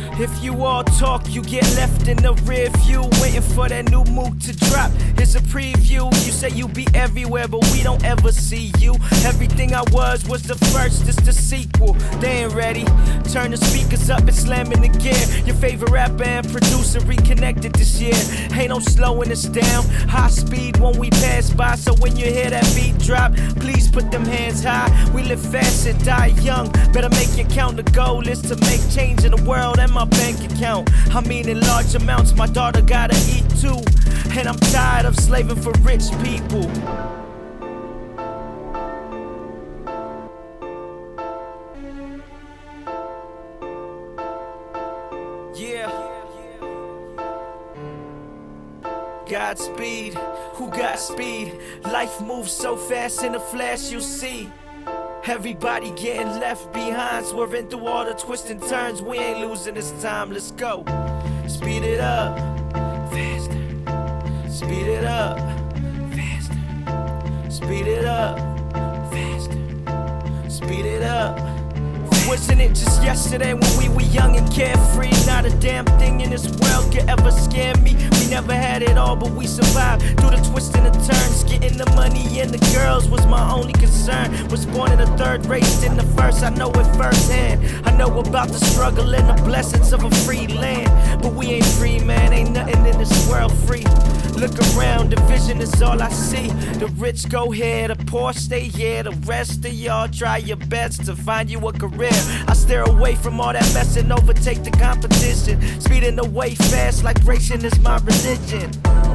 If you all talk, you get left in the rear view, waiting for that new move to drop. Here's a preview. You say you be everywhere, but we don't ever see you. Everything I was the first, this the sequel. They ain't ready. Turn the speakers up and slam in the gear. Your favorite rapper and producer reconnected this year. Ain't no slowing us down. High speed when we pass by, so when you hear that beat drop, please put them hands high. We live fast and die young. Better make it count. The goal is to make change in the world and my bank account. I mean in large amounts, my daughter gotta eat too. And I'm tired of slaving for rich people. Yeah. Godspeed, who got speed? Life moves so fast in a flash you see. Everybody getting left behind, swerving through all the twists and turns. We ain't losing this time, let's go. Speed it up, faster. Speed it up, faster. Speed it up, faster. Speed it up. Wasn't it just yesterday when we were young and carefree? Not a damn thing in this world could ever scare me. We never had it all, but we survived through the twists and the turns. Getting the money and the girls was my only concern. Was born in the third, raised in the first. I know it firsthand. I know about the struggle and the blessings of a free land. But we ain't free, man. Ain't nothing in this world free. Look around, the vision is all I see. The rich go here, the poor stay here. The rest of y'all try your best to find you a career. I steer away from all that mess and overtake the competition. Speeding away fast like racing is my religion.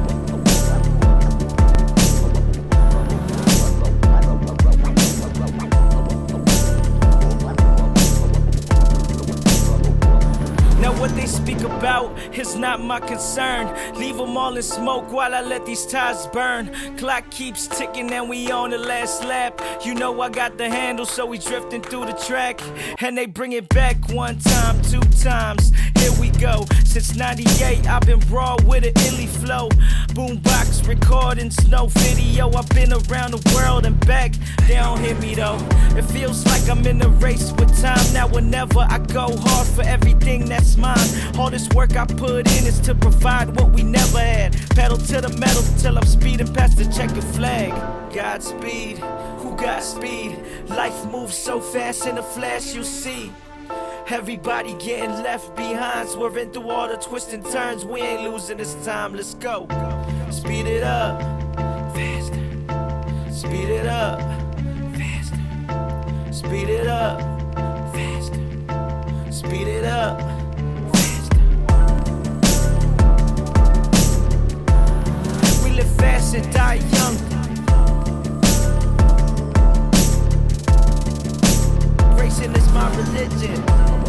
What they speak about is not my concern. Leave them all in smoke while I let these tires burn. Clock keeps ticking and we on the last lap. You know I got the handle, so we drifting through the track. And they bring it back one time, two times. Here we go. Since 98, I've been raw with an illy flow. Boombox recordings, no video. I've been around the world and back. They don't hear me though. It feels like I'm in a race with time. Now whenever I go hard for everything that's mine. All this work I put in is to provide what we never had. Pedal to the metal till I'm speeding past the checkered flag. Godspeed, who got speed? Life moves so fast in a flash you see. Everybody getting left behind, swerving through all the twists and turns. We ain't losing this time, let's go. Speed it up, faster. Speed it up, faster. Speed it up, faster. Speed it up. Live fast and die young. Racing is my religion.